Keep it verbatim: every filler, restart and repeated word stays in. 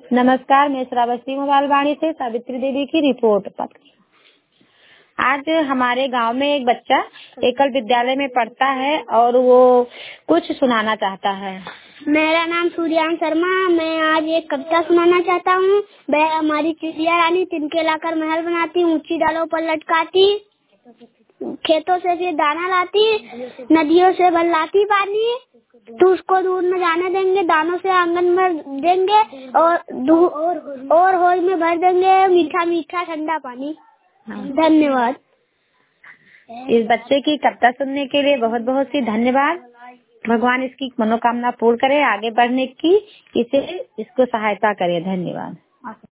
नमस्कार, मैं श्रावस्ती मोबाइलवाणी से सावित्री देवी की रिपोर्ट। आज हमारे गांव में एक बच्चा एकल विद्यालय में पढ़ता है और वो कुछ सुनाना चाहता है। मेरा नाम सूर्यान शर्मा। मैं आज एक कविता सुनाना चाहता हूँ। वह हमारी चिड़िया रानी तिनके लाकर महल बनाती, ऊंची डालों पर लटकाती, खेतों से फिर दाना लाती, नदियों से भर लाती पानी, तो उसको दूर न जाने देंगे, दानों से आंगन भर देंगे और और होज में भर देंगे मीठा मीठा ठंडा पानी। धन्यवाद। इस बच्चे की कविता सुनने के लिए बहुत बहुत सी धन्यवाद। भगवान इसकी मनोकामना पूर्ण करे, आगे बढ़ने की इसे इसको सहायता करे। धन्यवाद।